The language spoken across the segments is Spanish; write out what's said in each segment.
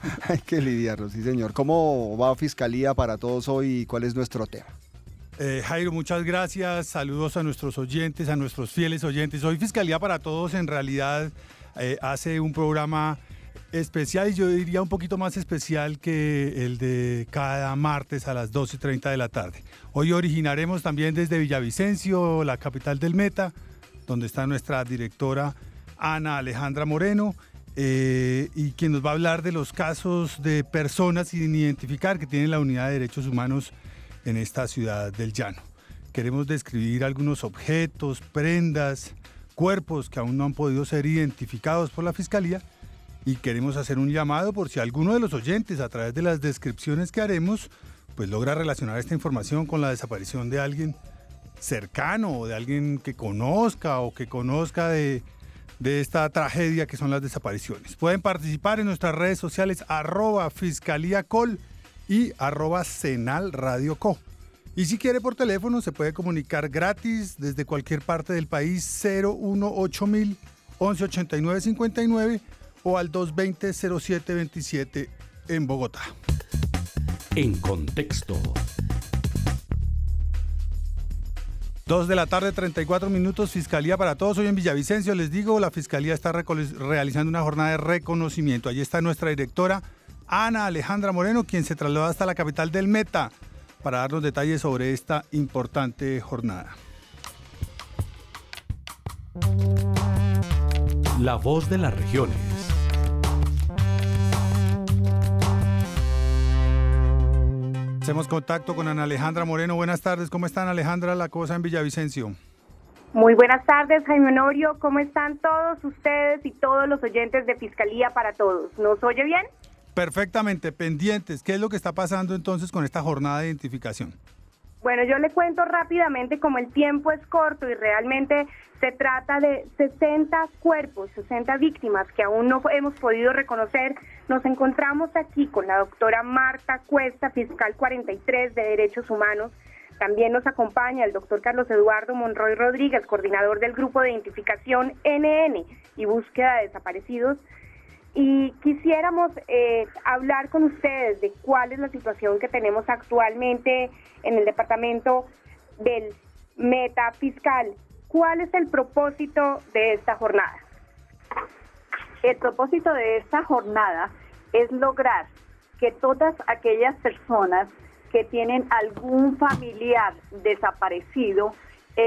Hay que lidiarlo, sí señor. ¿Cómo va Fiscalía para Todos hoy y cuál es nuestro tema? Jairo, muchas gracias. Saludos a nuestros oyentes, a nuestros fieles oyentes. Hoy Fiscalía para Todos en realidad hace un programa especial y yo diría un poquito más especial que el de cada martes a las 2:30 de la tarde. Hoy originaremos también desde Villavicencio, la capital del Meta, donde está nuestra directora Ana Alejandra Moreno, y quien nos va a hablar de los casos de personas sin identificar que tienen la Unidad de Derechos Humanos en esta ciudad del Llano. Queremos describir algunos objetos, prendas, cuerpos que aún no han podido ser identificados por la Fiscalía y queremos hacer un llamado por si alguno de los oyentes a través de las descripciones que haremos pues logra relacionar esta información con la desaparición de alguien cercano o de alguien que conozca o que conozca de esta tragedia que son las desapariciones. Pueden participar en nuestras redes sociales @fiscaliacol y @senalradioco. Y si quiere por teléfono se puede comunicar gratis desde cualquier parte del país 018.000 118959 o al 220-0727 en Bogotá. En contexto. 2:34 p.m, Fiscalía para Todos. Hoy en Villavicencio, les digo, la Fiscalía está realizando una jornada de reconocimiento. Allí está nuestra directora Ana Alejandra Moreno, quien se trasladó hasta la capital del Meta para darnos detalles sobre esta importante jornada. La voz de las regiones. Hacemos contacto con Ana Alejandra Moreno. Buenas tardes, ¿cómo están, Alejandra, la cosa en Villavicencio? Muy buenas tardes, Jaime Honorio. ¿Cómo están todos ustedes y todos los oyentes de Fiscalía para Todos? ¿Nos oye bien? Perfectamente, pendientes. ¿Qué es lo que está pasando entonces con esta jornada de identificación? Bueno, yo le cuento rápidamente, como el tiempo es corto y realmente se trata de 60 cuerpos, 60 víctimas que aún no hemos podido reconocer. Nos encontramos aquí con la doctora Marta Cuesta, fiscal 43 de Derechos Humanos. También nos acompaña el doctor Carlos Eduardo Monroy Rodríguez, coordinador del Grupo de Identificación NN y Búsqueda de Desaparecidos. Y quisiéramos hablar con ustedes de cuál es la situación que tenemos actualmente en el departamento del Meta Fiscal. ¿Cuál es el propósito de esta jornada? El propósito de esta jornada es lograr que todas aquellas personas que tienen algún familiar desaparecido,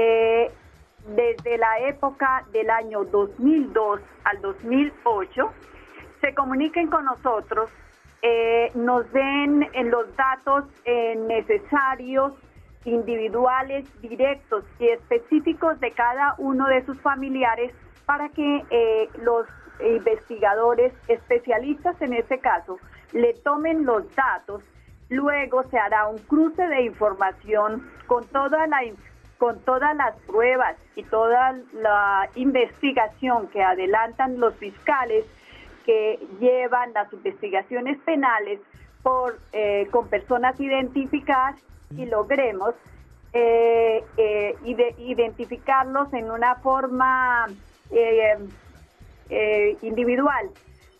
desde la época del año 2002 al 2008, se comuniquen con nosotros, nos den los datos necesarios, individuales, directos y específicos de cada uno de sus familiares para que los investigadores especialistas en este caso le tomen los datos. Luego se hará un cruce de información con todas las pruebas y toda la investigación que adelantan los fiscales que llevan las investigaciones penales con personas identificadas y logremos identificarlos en una forma individual.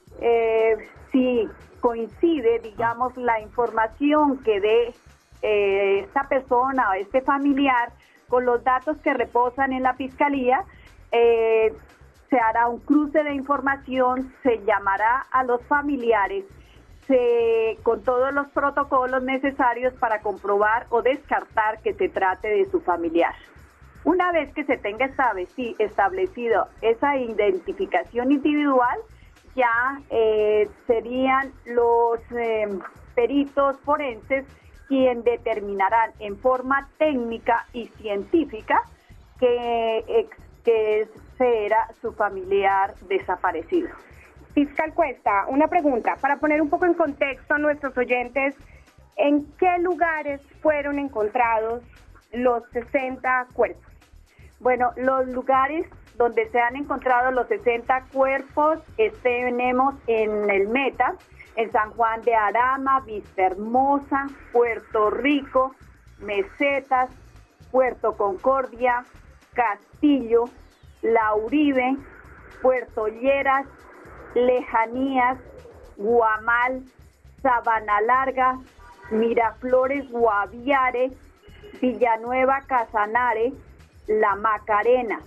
Si coincide, digamos, la información que dé esta persona o este familiar con los datos que reposan en la Fiscalía, se hará un cruce de información, se llamará a los familiares con todos los protocolos necesarios para comprobar o descartar que se trate de su familiar. Una vez que se tenga establecido esa identificación individual, ya serían los peritos forenses quienes determinarán en forma técnica y científica que era su familiar desaparecido. Fiscal Cuesta, una pregunta para poner un poco en contexto a nuestros oyentes. ¿En qué lugares fueron encontrados los 60 cuerpos? Bueno, los lugares donde se han encontrado los 60 cuerpos tenemos en el Meta, en San Juan de Arama, Vistahermosa, Puerto Rico, Mesetas, Puerto Concordia, Castillo, La Uribe, Puerto Lleras, Lejanías, Guamal, Sabana Larga, Miraflores, Guaviare, Villanueva, Casanare, La Macarena.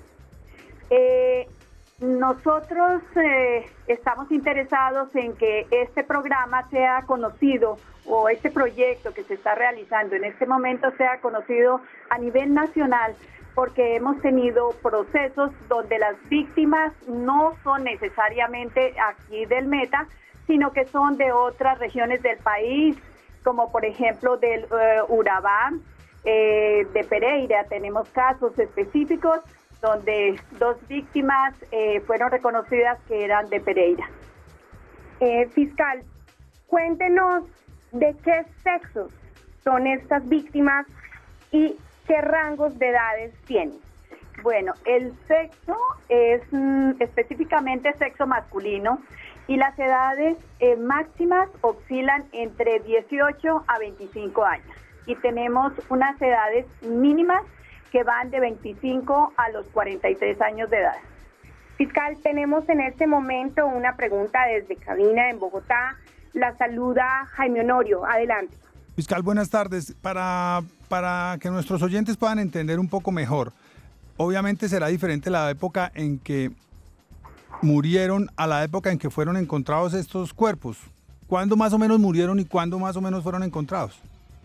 Nosotros estamos interesados en que este programa sea conocido, o este proyecto que se está realizando en este momento sea conocido a nivel nacional, porque hemos tenido procesos donde las víctimas no son necesariamente aquí del Meta, sino que son de otras regiones del país, como por ejemplo del Urabá, de Pereira. Tenemos casos específicos donde 2 víctimas fueron reconocidas que eran de Pereira. Fiscal, cuéntenos de qué sexos son estas víctimas y qué rangos de edades tienen. Bueno, el sexo es específicamente sexo masculino y las edades máximas oscilan entre 18 a 25 años. Y tenemos unas edades mínimas que van de 25 a los 43 años de edad. Fiscal, tenemos en este momento una pregunta desde cabina en Bogotá. La saluda Jaime Honorio. Adelante. Fiscal, buenas tardes. Para que nuestros oyentes puedan entender un poco mejor, obviamente será diferente la época en que murieron a la época en que fueron encontrados estos cuerpos. ¿Cuándo más o menos murieron y cuándo más o menos fueron encontrados?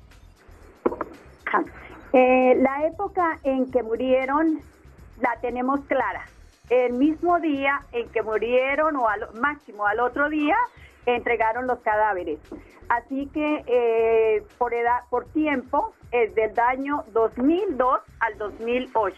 La época en que murieron la tenemos clara. El mismo día en que murieron o máximo al otro día entregaron los cadáveres. Así que por tiempo es del año 2002 al 2008.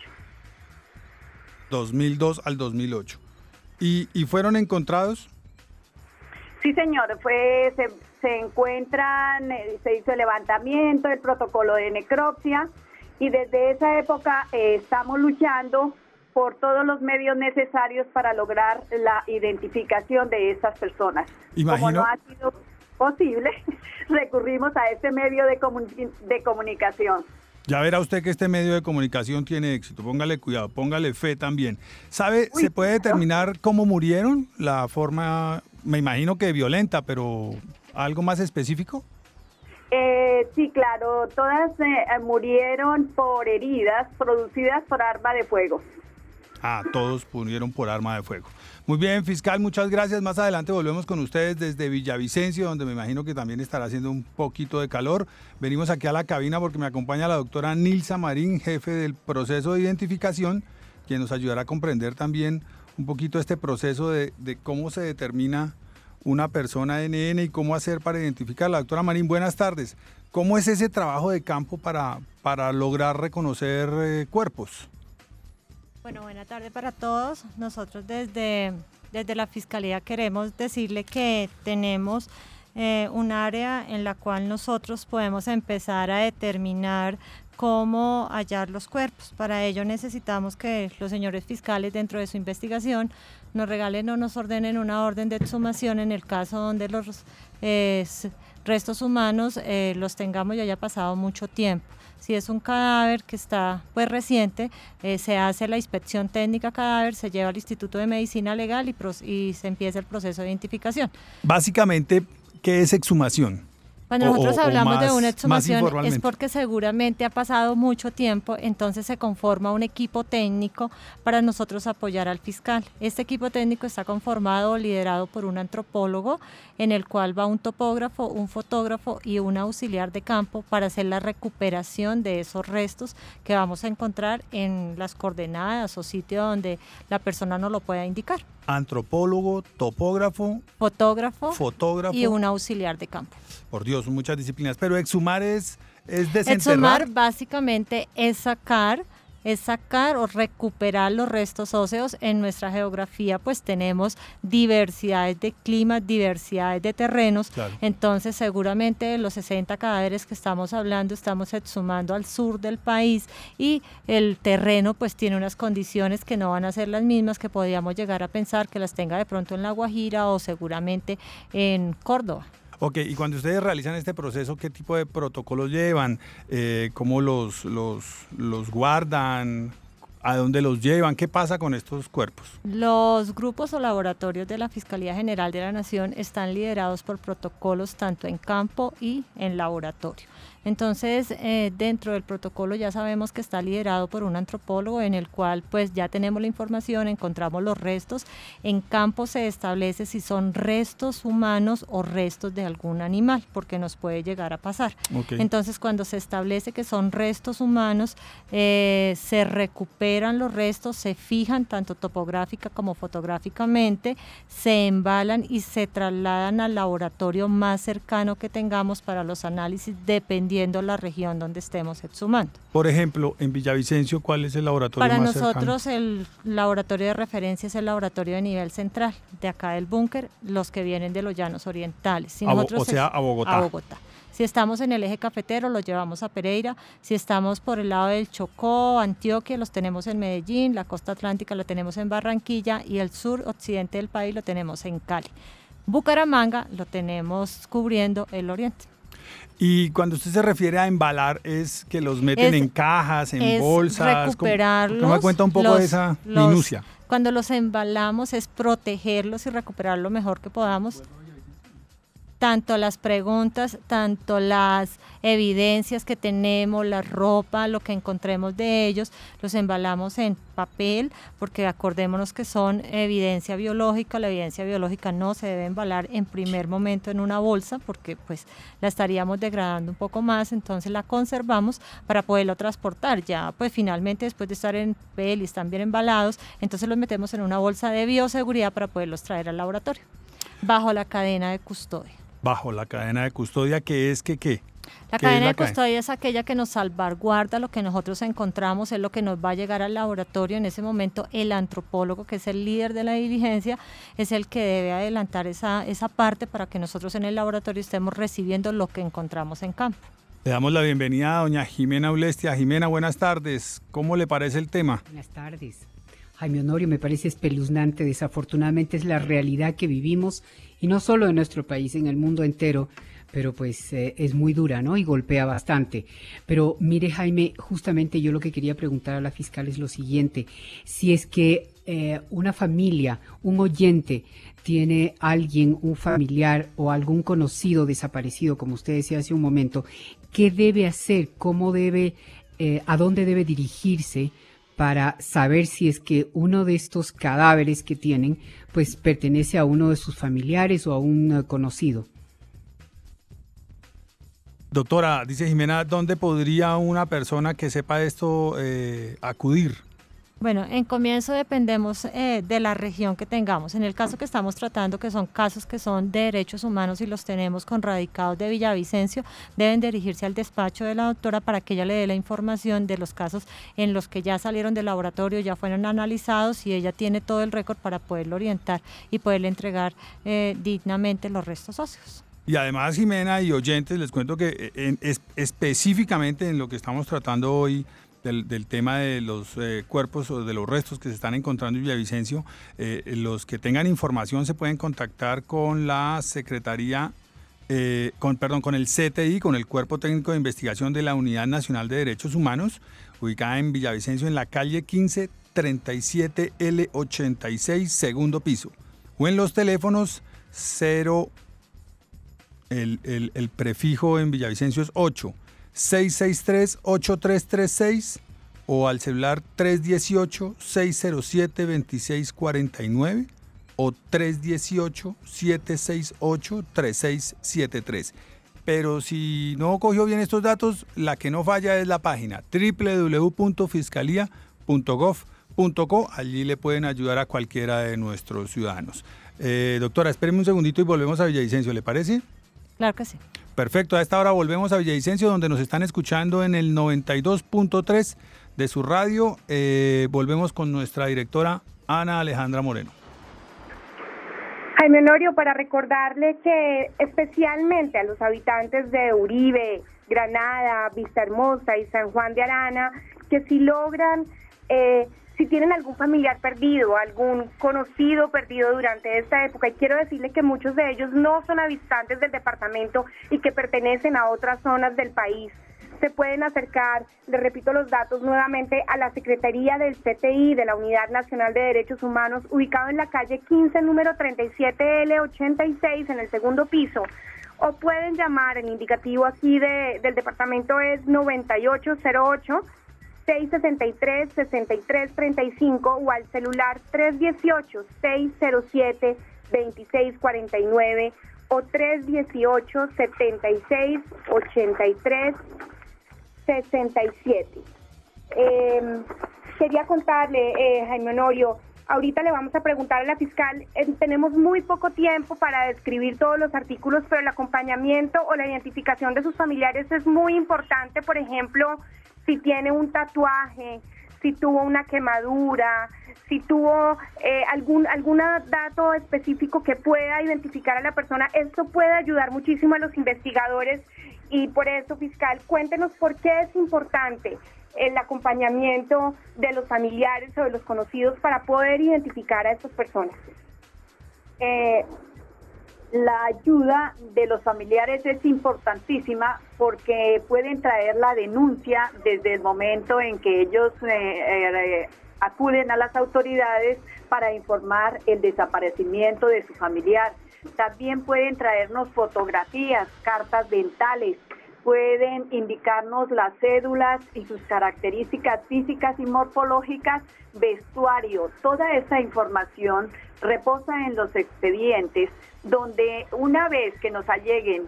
2002 al 2008. ¿Y fueron encontrados? Sí, señor. Se encuentran, se hizo el levantamiento, el protocolo de necropsia, y desde esa época estamos luchando por todos los medios necesarios para lograr la identificación de estas personas. Como no ha sido posible, recurrimos a este medio de comunicación. Ya verá usted que este medio de comunicación tiene éxito. Póngale cuidado, póngale fe también. ¿Sabe, se puede determinar cómo murieron? La forma, me imagino que violenta, pero ¿algo más específico? Sí, claro. Todas murieron por heridas producidas por arma de fuego. Todos murieron por arma de fuego. Muy bien, fiscal, muchas gracias. Más adelante volvemos con ustedes desde Villavicencio, donde me imagino que también estará haciendo un poquito de calor. Venimos aquí a la cabina porque me acompaña la doctora Nilsa Marín, jefe del proceso de identificación, quien nos ayudará a comprender también un poquito este proceso de cómo se determina una persona NN y cómo hacer para identificarla. Doctora Marín, buenas tardes. ¿Cómo es ese trabajo de campo para lograr reconocer cuerpos? Bueno, buenas tardes para todos. Nosotros desde la Fiscalía queremos decirle que tenemos un área en la cual nosotros podemos empezar a determinar cómo hallar los cuerpos. Para ello necesitamos que los señores fiscales dentro de su investigación nos regalen o nos ordenen una orden de exhumación en el caso donde los restos humanos los tengamos y haya pasado mucho tiempo. Si es un cadáver que está reciente, se hace la inspección técnica cadáver, se lleva al Instituto de Medicina Legal y se empieza el proceso de identificación. Básicamente, ¿qué es exhumación? Cuando nosotros hablamos de una exhumación es porque seguramente ha pasado mucho tiempo, entonces se conforma un equipo técnico para nosotros apoyar al fiscal. Este equipo técnico está conformado o liderado por un antropólogo, en el cual va un topógrafo, un fotógrafo y un auxiliar de campo para hacer la recuperación de esos restos que vamos a encontrar en las coordenadas o sitio donde la persona nos lo pueda indicar. Antropólogo, topógrafo, fotógrafo y un auxiliar de campo. Por Dios, son muchas disciplinas, pero exhumar es desenterrar. Exhumar básicamente es sacar o recuperar los restos óseos. En nuestra geografía pues tenemos diversidades de climas, diversidades de terrenos, claro. Entonces seguramente de los 60 cadáveres que estamos hablando, estamos exhumando al sur del país y el terreno pues tiene unas condiciones que no van a ser las mismas que podríamos llegar a pensar que las tenga de pronto en La Guajira o seguramente en Córdoba. Ok, y cuando ustedes realizan este proceso, ¿qué tipo de protocolos llevan? ¿Cómo los guardan? ¿A dónde los llevan? ¿Qué pasa con estos cuerpos? Los grupos o laboratorios de la Fiscalía General de la Nación están liderados por protocolos tanto en campo y en laboratorio. Entonces, dentro del protocolo ya sabemos que está liderado por un antropólogo, en el cual pues ya tenemos la información, encontramos los restos. En campo se establece si son restos humanos o restos de algún animal, porque nos puede llegar a pasar. Okay. Entonces, cuando se establece que son restos humanos, se recuperan los restos, se fijan tanto topográfica como fotográficamente, se embalan y se trasladan al laboratorio más cercano que tengamos para los análisis, dependiendo la región donde estemos exhumando. Por ejemplo, en Villavicencio, ¿cuál es el laboratorio para más cercano? Para nosotros el laboratorio de referencia es el laboratorio de nivel central, de acá del búnker, los que vienen de los llanos orientales. Si a Bogotá. A Bogotá. Si estamos en el eje cafetero, los llevamos a Pereira. Si estamos por el lado del Chocó, Antioquia, los tenemos en Medellín. La costa atlántica la tenemos en Barranquilla y el sur occidente del país lo tenemos en Cali. Bucaramanga lo tenemos cubriendo el oriente. Y cuando usted se refiere a embalar, ¿es que los meten en cajas, en bolsas? Recuperarlos. ¿Cómo me cuenta un poco de esa minucia? Cuando los embalamos es protegerlos y recuperar lo mejor que podamos. Tanto las preguntas, tanto las evidencias que tenemos, la ropa, lo que encontremos de ellos, los embalamos en papel, porque acordémonos que son evidencia biológica. La evidencia biológica no se debe embalar en primer momento en una bolsa, porque pues la estaríamos degradando un poco más, entonces la conservamos para poderlo transportar. Ya pues finalmente, después de estar en papel y están bien embalados, entonces los metemos en una bolsa de bioseguridad para poderlos traer al laboratorio, bajo la cadena de custodia. Bajo la cadena de custodia, ¿qué es qué? La cadena de custodia es aquella que nos salvaguarda lo que nosotros encontramos, es lo que nos va a llegar al laboratorio. En ese momento el antropólogo, que es el líder de la diligencia, es el que debe adelantar esa parte para que nosotros en el laboratorio estemos recibiendo lo que encontramos en campo. Le damos la bienvenida a doña Jimena Ulestia. Jimena, buenas tardes. ¿Cómo le parece el tema? Buenas tardes. Jaime Honorio, me parece espeluznante. Desafortunadamente es la realidad que vivimos, y no solo en nuestro país, en el mundo entero, pero pues es muy dura, ¿no? Y golpea bastante. Pero mire, Jaime, justamente yo lo que quería preguntar a la fiscal es lo siguiente: si es que una familia, un oyente, tiene alguien, un familiar o algún conocido desaparecido, como usted decía hace un momento, ¿qué debe hacer? ¿Cómo debe, a dónde debe dirigirse para saber si es que uno de estos cadáveres que tienen pues pertenece a uno de sus familiares o a un conocido? Doctora, dice Jimena, ¿dónde podría una persona que sepa esto acudir? Bueno, en comienzo dependemos de la región que tengamos. En el caso que estamos tratando, que son casos que son de derechos humanos y los tenemos con radicados de Villavicencio, deben dirigirse al despacho de la doctora para que ella le dé la información de los casos en los que ya salieron del laboratorio, ya fueron analizados, y ella tiene todo el récord para poderlo orientar y poderle entregar dignamente los restos óseos. Y además, Jimena y oyentes, les cuento que específicamente en lo que estamos tratando hoy, del tema de los cuerpos o de los restos que se están encontrando en Villavicencio, los que tengan información se pueden contactar con la Secretaría, con el CTI, con el Cuerpo Técnico de Investigación de la Unidad Nacional de Derechos Humanos, ubicada en Villavicencio, en la calle 15, 37L86, segundo piso, o en los teléfonos 0, el prefijo en Villavicencio es 8, 663-8336 o al celular 318-607-2649 o 318-768-3673. Pero si no cogió bien estos datos, la que no falla es la página www.fiscalia.gov.co. Allí le pueden ayudar a cualquiera de nuestros ciudadanos. Doctora, espéreme un segundito y volvemos a Villavicencio, ¿le parece? Claro que sí. Perfecto, a esta hora volvemos a Villavicencio, donde nos están escuchando en el 92.3 de su radio. Volvemos con nuestra directora Ana Alejandra Moreno. Jaime Honorio, para recordarle que especialmente a los habitantes de Uribe, Granada, Vista Hermosa y San Juan de Arana, que si logran, si tienen algún familiar perdido, algún conocido perdido durante esta época, y quiero decirle que muchos de ellos no son habitantes del departamento y que pertenecen a otras zonas del país, se pueden acercar, les repito los datos nuevamente, a la Secretaría del CTI, de la Unidad Nacional de Derechos Humanos, ubicado en la calle 15, número 37L86, en el segundo piso. O pueden llamar, el indicativo aquí del departamento es 9808 663-6335 o al celular 318-607-2649 o 318-76-83-67. Quería contarle, Jaime Honorio, ahorita le vamos a preguntar a la fiscal, tenemos muy poco tiempo para describir todos los artículos, pero el acompañamiento o la identificación de sus familiares es muy importante. Por ejemplo, si tiene un tatuaje, si tuvo una quemadura, si tuvo algún dato específico que pueda identificar a la persona. Esto puede ayudar muchísimo a los investigadores y por eso, fiscal, cuéntenos por qué es importante el acompañamiento de los familiares o de los conocidos para poder identificar a estas personas. La ayuda de los familiares es importantísima porque pueden traer la denuncia desde el momento en que ellos acuden a las autoridades para informar el desaparecimiento de su familiar. También pueden traernos fotografías, cartas dentales, pueden indicarnos las cédulas y sus características físicas y morfológicas, vestuario. Toda esa información reposa en los expedientes, donde una vez que nos alleguen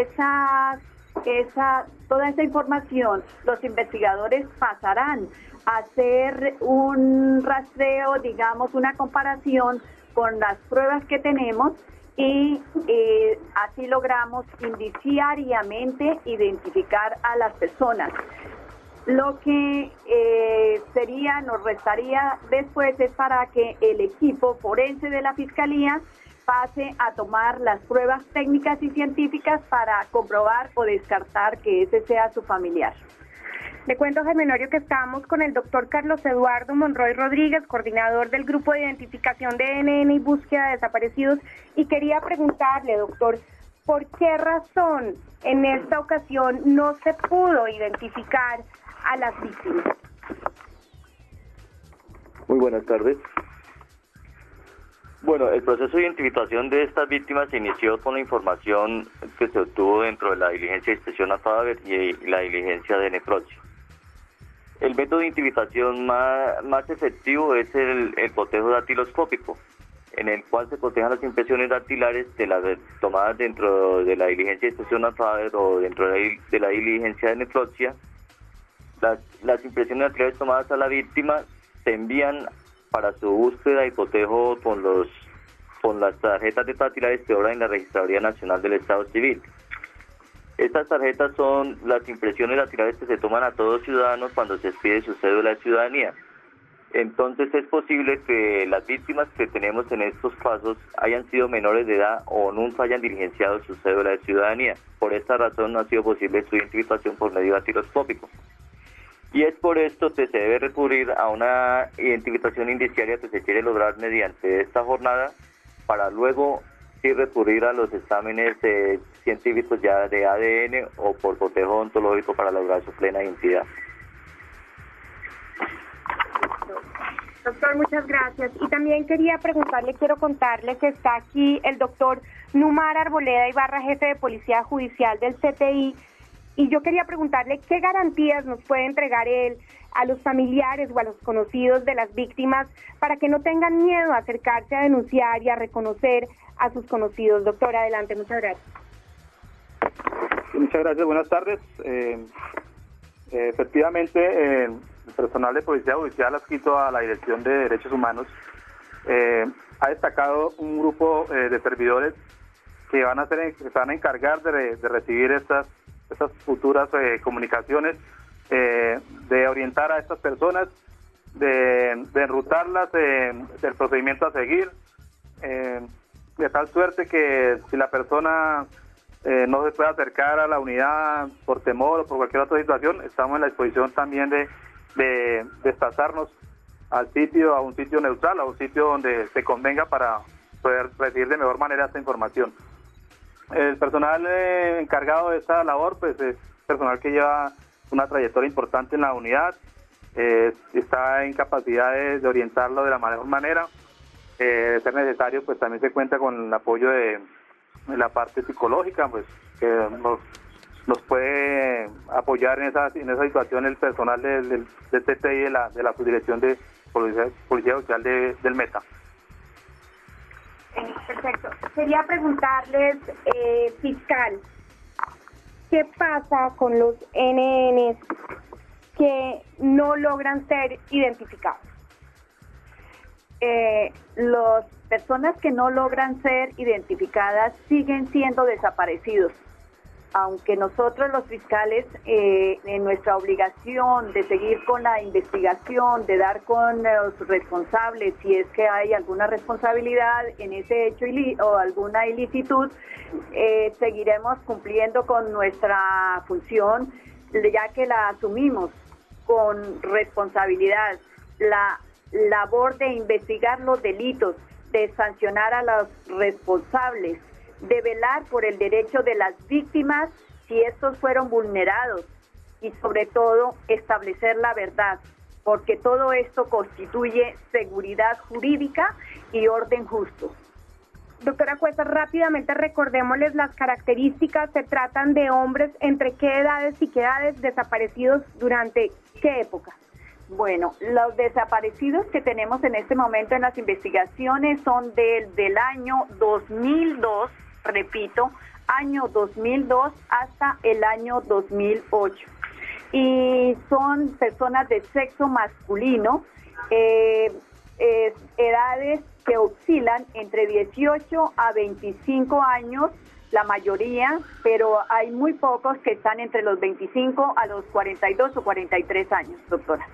toda esa información, los investigadores pasarán a hacer un rastreo, digamos, una comparación con las pruebas que tenemos y así logramos indiciariamente identificar a las personas. Lo que nos restaría después es para que el equipo forense de la Fiscalía pase a tomar las pruebas técnicas y científicas para comprobar o descartar que ese sea su familiar. Le cuento, Jaime Honorio, que estamos con el doctor Carlos Eduardo Monroy Rodríguez, coordinador del Grupo de Identificación de NN y Búsqueda de Desaparecidos, y quería preguntarle, doctor, ¿por qué razón en esta ocasión no se pudo identificar a las víctimas? Muy buenas tardes. Bueno, el proceso de identificación de estas víctimas se inició con la información que se obtuvo dentro de la diligencia de inspección a cadáver y la diligencia de necropsia. El método de identificación más efectivo es el cotejo dactiloscópico, en el cual se cotejan las impresiones dactilares de las tomadas dentro de la diligencia de inspección a cadáver o dentro de la diligencia de necropsia. Las impresiones dactilares tomadas a la víctima se envían para su búsqueda y cotejo con las tarjetas de dactilares que obran en la Registraduría Nacional del Estado Civil. Estas tarjetas son las impresiones dactilares que se toman a todos ciudadanos cuando se expide su cédula de ciudadanía. Entonces es posible que las víctimas que tenemos en estos casos hayan sido menores de edad o nunca hayan diligenciado su cédula de ciudadanía. Por esta razón no ha sido posible su identificación por medio dactiloscópico. Y es por esto que se debe recurrir a una identificación indiciaria que se quiere lograr mediante esta jornada para luego sí recurrir a los exámenes científicos ya de ADN o por cotejo ontológico para lograr su plena identidad. Doctor, muchas gracias. Y también quiero contarle que está aquí el doctor Numar Arboleda Ibarra, jefe de Policía Judicial del CTI, y yo quería preguntarle qué garantías nos puede entregar él a los familiares o a los conocidos de las víctimas para que no tengan miedo a acercarse a denunciar y a reconocer a sus conocidos. Doctor, adelante, muchas gracias. Muchas gracias, buenas tardes. Efectivamente, el personal de Policía Judicial adscrito a la Dirección de Derechos Humanos ha destacado un grupo de servidores que se van a encargar de recibir estas futuras comunicaciones, de orientar a estas personas, de enrutarlas del procedimiento a seguir, de tal suerte que si la persona no se puede acercar a la unidad por temor o por cualquier otra situación, estamos en la disposición también de desplazarnos a un sitio neutral, a un sitio donde se convenga para poder recibir de mejor manera esta información. El personal encargado de esta labor pues es personal que lleva una trayectoria importante en la unidad, está en capacidad de orientarlo de la mejor manera. De ser necesario, pues también se cuenta con el apoyo de la parte psicológica, pues que nos puede apoyar en esa situación el personal del CTI de la Subdirección de Policía Social del Meta. Perfecto. Quería preguntarles, fiscal, ¿qué pasa con los NNs que no logran ser identificados? Las personas que no logran ser identificadas siguen siendo desaparecidos, aunque nosotros los fiscales en nuestra obligación de seguir con la investigación, de dar con los responsables si es que hay alguna responsabilidad en ese hecho o alguna ilicitud, seguiremos cumpliendo con nuestra función, ya que la asumimos con responsabilidad. La labor de investigar los delitos, de sancionar a los responsables, de velar por el derecho de las víctimas si estos fueron vulnerados y sobre todo establecer la verdad, porque todo esto constituye seguridad jurídica y orden justo. Doctora Cuesta, rápidamente recordémosles las características. Se tratan de hombres entre qué edades y qué edades, desaparecidos durante qué época. Bueno, los desaparecidos que tenemos en este momento en las investigaciones son del año 2002, repito, año 2002 hasta el año 2008. Y son personas de sexo masculino, edades que oscilan entre 18 a 25 años, la mayoría, pero hay muy pocos que están entre los 25 a los 42 o 43 años, doctora.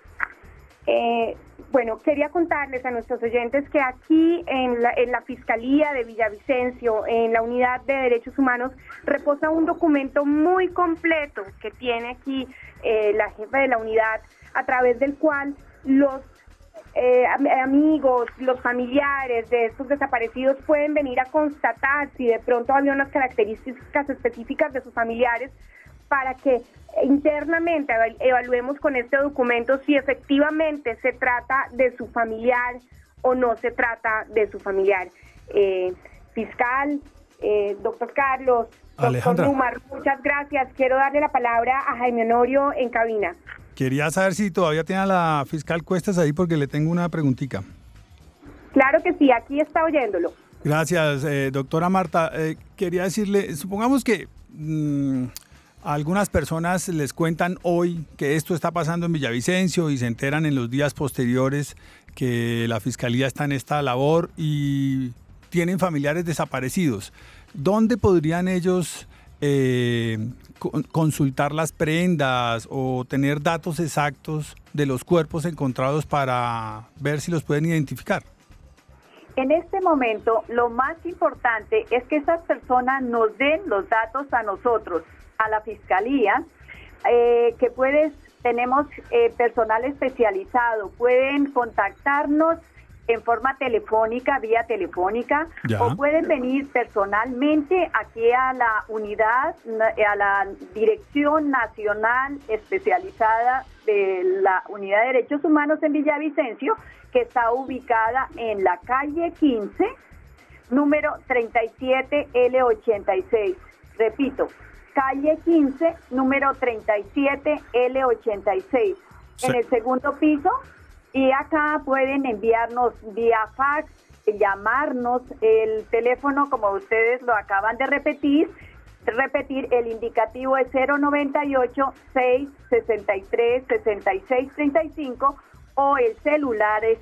Bueno, quería contarles a nuestros oyentes que aquí en la Fiscalía de Villavicencio, en la Unidad de Derechos Humanos, reposa un documento muy completo que tiene aquí la jefa de la unidad, a través del cual los amigos, los familiares de estos desaparecidos pueden venir a constatar si de pronto había unas características específicas de sus familiares, para que internamente evaluemos con este documento si efectivamente se trata de su familiar o no se trata de su familiar. Fiscal, doctor Carlos, Alejandra. Doctor Numar, muchas gracias. Quiero darle la palabra a Jaime Honorio en cabina. Quería saber si todavía tiene a la fiscal Cuestas ahí porque le tengo una preguntita. Claro que sí, aquí está oyéndolo. Gracias, doctora Marta. Quería decirle, supongamos que algunas personas les cuentan hoy que esto está pasando en Villavicencio y se enteran en los días posteriores que la Fiscalía está en esta labor y tienen familiares desaparecidos. ¿Dónde podrían ellos consultar las prendas o tener datos exactos de los cuerpos encontrados para ver si los pueden identificar? En este momento, lo más importante es que esas personas nos den los datos a nosotros, a la Fiscalía, tenemos personal especializado, pueden contactarnos en forma telefónica, vía telefónica, ya, o pueden venir personalmente aquí a la unidad, a la Dirección Nacional Especializada de la Unidad de Derechos Humanos en Villavicencio, que está ubicada en la calle 15, número 37L86. Repito, calle 15, número 37L86, sí, en el segundo piso. Y acá pueden enviarnos vía fax, llamarnos, el teléfono, como ustedes lo acaban de repetir, el indicativo es 098-663-6635 o los celulares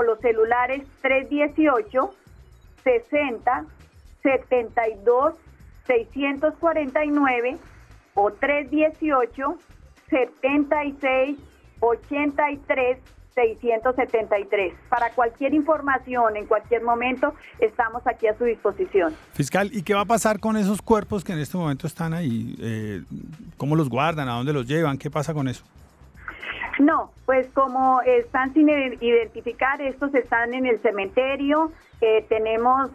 318-60-72-649 o 318-76-83 673. Para cualquier información, en cualquier momento, estamos aquí a su disposición. Fiscal, ¿y qué va a pasar con esos cuerpos que en este momento están ahí? ¿Cómo los guardan? ¿A dónde los llevan? ¿Qué pasa con eso? No, pues como están sin identificar, estos están en el cementerio, tenemos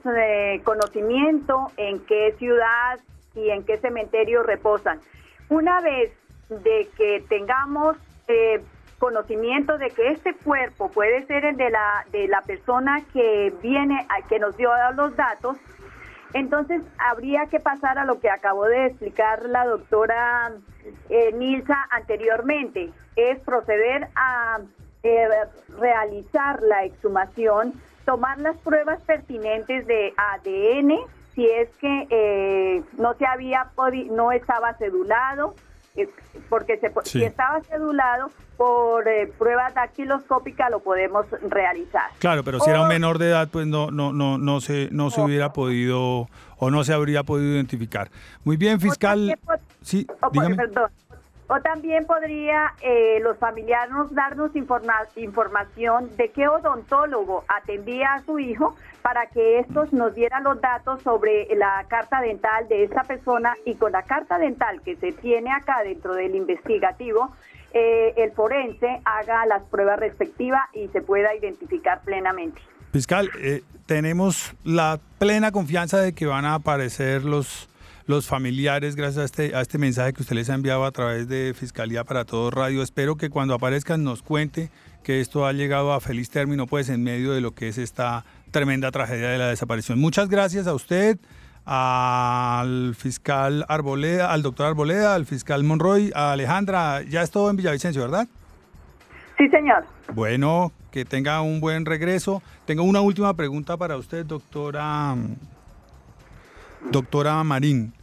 conocimiento en qué ciudad y en qué cementerio reposan. Una vez de que tengamos conocimiento de que este cuerpo puede ser el de la persona que que nos dio los datos, entonces habría que pasar a lo que acabó de explicar la doctora Nilsa anteriormente, es proceder a realizar la exhumación, tomar las pruebas pertinentes de ADN, si es que no estaba cedulado, porque si estaba cedulado por prueba dactiloscópica lo podemos realizar. Claro, pero si era un menor de edad, pues no se hubiera podido o no se habría podido identificar. Muy bien, fiscal. Sí, dígame. Perdón. O también podría los familiares darnos información de qué odontólogo atendía a su hijo para que estos nos dieran los datos sobre la carta dental de esta persona, y con la carta dental que se tiene acá dentro del investigativo, el forense haga las pruebas respectivas y se pueda identificar plenamente. Fiscal, tenemos la plena confianza de que van a aparecer los familiares gracias a este mensaje que usted les ha enviado a través de Fiscalía para Todos Radio. Espero que cuando aparezcan nos cuente que esto ha llegado a feliz término, pues en medio de lo que es esta tremenda tragedia de la desaparición. Muchas gracias a usted, al fiscal Arboleda, al doctor Arboleda, al fiscal Monroy, a Alejandra. Ya es todo en Villavicencio, ¿verdad? Sí, señor. Bueno, que tenga un buen regreso. Tengo una última pregunta para usted, doctora Marín.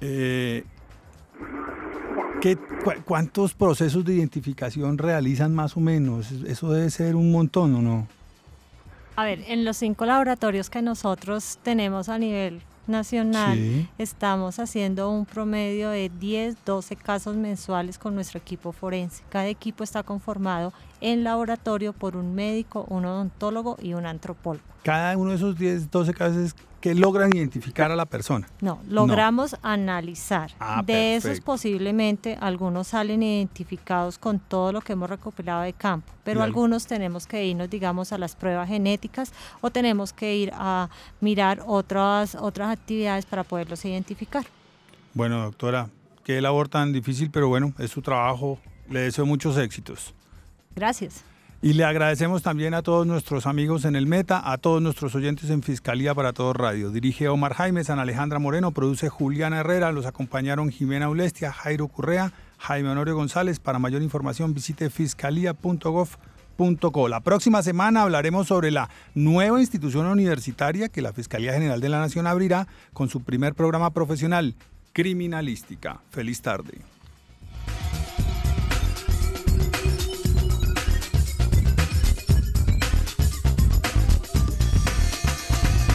¿Cuántos procesos de identificación realizan más o menos? Eso debe ser un montón, ¿o no? A ver, en los 5 laboratorios que nosotros tenemos a nivel nacional, sí, estamos haciendo un promedio de 10, 12 casos mensuales con nuestro equipo forense. Cada equipo está conformado en laboratorio por un médico, un odontólogo y un antropólogo. Cada uno de esos 10, 12 casos que logran identificar a la persona. No, logramos analizar. De perfecto. esos posiblemente algunos salen identificados con todo lo que hemos recopilado de campo, pero algunos tenemos que irnos, digamos, a las pruebas genéticas o tenemos que ir a mirar otras actividades para poderlos identificar. Bueno, doctora, qué labor tan difícil, pero bueno, es su trabajo. Le deseo muchos éxitos. Gracias. Y le agradecemos también a todos nuestros amigos en el Meta, a todos nuestros oyentes en Fiscalía para Todos Radio. Dirige Omar Jaime, Ana Alejandra Moreno, produce Juliana Herrera, los acompañaron Jimena Ulestia, Jairo Currea, Jaime Honorio González. Para mayor información visite fiscalía.gov.co. La próxima semana hablaremos sobre la nueva institución universitaria que la Fiscalía General de la Nación abrirá con su primer programa profesional, Criminalística. Feliz tarde.